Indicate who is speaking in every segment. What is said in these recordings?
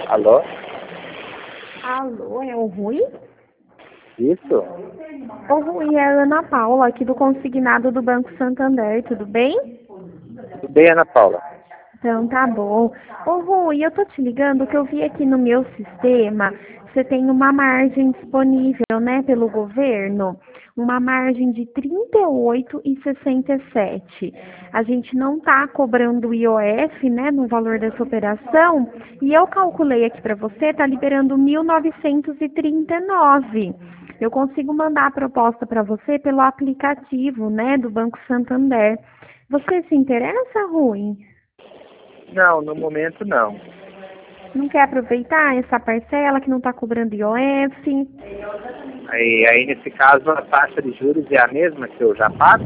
Speaker 1: Alô?
Speaker 2: Alô, é o Rui?
Speaker 1: Isso?
Speaker 2: O Rui é a Ana Paula, aqui do Consignado do Banco Santander, tudo bem?
Speaker 1: Tudo bem, Ana Paula?
Speaker 2: Então tá bom. Ô Rui, eu tô te ligando que eu vi aqui no meu sistema, você tem uma margem disponível, né, pelo governo, uma margem de 38,67. A gente não tá cobrando o IOF, né, no valor dessa operação, e eu calculei aqui para você, tá liberando 1.939. Eu consigo mandar a proposta para você pelo aplicativo, né, do Banco Santander. Você se interessa, Rui?
Speaker 1: Não, no momento não.
Speaker 2: Não quer aproveitar essa parcela que não está cobrando IOF?
Speaker 1: Aí, nesse caso, a taxa de juros é a mesma que eu já pago?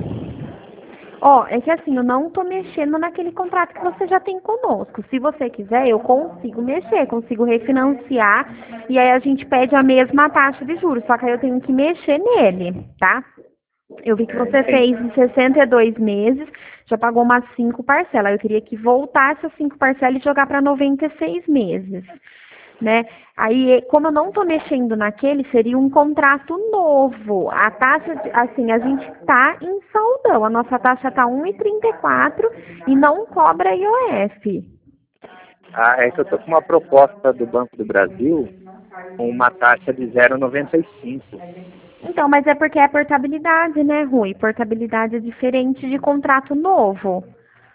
Speaker 2: Ó, é que assim, eu não tô mexendo naquele contrato que você já tem conosco. Se você quiser, eu consigo mexer, consigo refinanciar e aí a gente pede a mesma taxa de juros, só que aí eu tenho que mexer nele, tá? Eu vi que você
Speaker 1: Entendi.
Speaker 2: fez em 62 meses, já pagou umas 5 parcelas. Eu teria que voltar essas 5 parcelas e jogar para 96 meses, né? Aí, como eu não estou mexendo naquele, seria um contrato novo. A taxa, assim, a gente está em saldão. A nossa taxa está 1,34 e não cobra IOF.
Speaker 1: Ah, é que eu estou com uma proposta do Banco do Brasil com uma taxa de 0,95.
Speaker 2: Então, mas é porque é portabilidade, né, Rui? Portabilidade é diferente de contrato novo.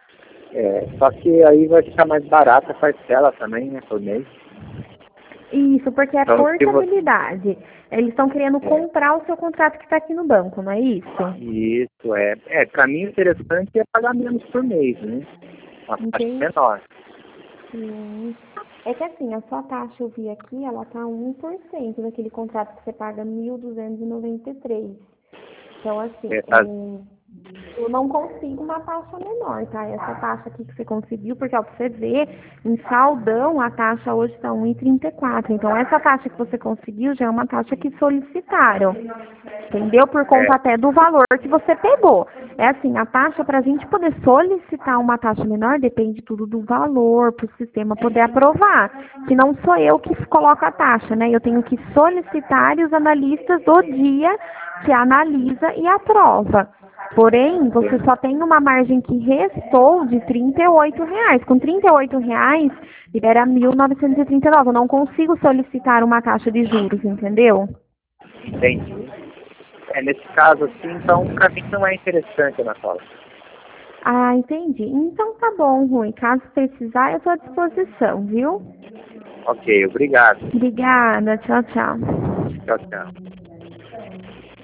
Speaker 1: Só que aí vai ficar mais barata a parcela também, né, por mês.
Speaker 2: Isso, porque é
Speaker 1: Então, se você...
Speaker 2: portabilidade. Eles estão querendo comprar o seu contrato que está aqui no banco, não é isso?
Speaker 1: Isso, para mim o interessante é pagar menos por mês, né? Uma taxa
Speaker 2: Entendi.
Speaker 1: menor.
Speaker 2: Sim. É que assim, a sua taxa eu vi aqui, ela tá 1% daquele contrato que você paga 1.293. Então, assim,
Speaker 1: É, tá,
Speaker 2: eu não consigo uma taxa menor, tá? Essa taxa aqui que você conseguiu, porque ó, pra você ver, em saldão a taxa hoje está 1,34. Então, essa taxa que você conseguiu já é uma taxa que solicitaram. Entendeu? Por conta
Speaker 1: é,
Speaker 2: até do valor que você pegou. É assim, a taxa, para a gente poder solicitar uma taxa menor, depende tudo do valor, para o sistema poder aprovar. Que não sou eu que coloco a taxa, né? Eu tenho que solicitar e os analistas do dia que analisa e aprova. Porém, você só tem uma margem que restou de R$ 38. Com R$ 38, libera 1.939. Eu não consigo solicitar uma taxa de juros, entendeu?
Speaker 1: entendi. Nesse caso, assim, então, para mim não é interessante, Ana Paula.
Speaker 2: Ah, entendi. Então tá bom, Rui. Caso precisar, eu estou à disposição, viu?
Speaker 1: Ok, obrigado.
Speaker 2: Obrigada. Tchau, tchau.
Speaker 1: Tchau, tchau.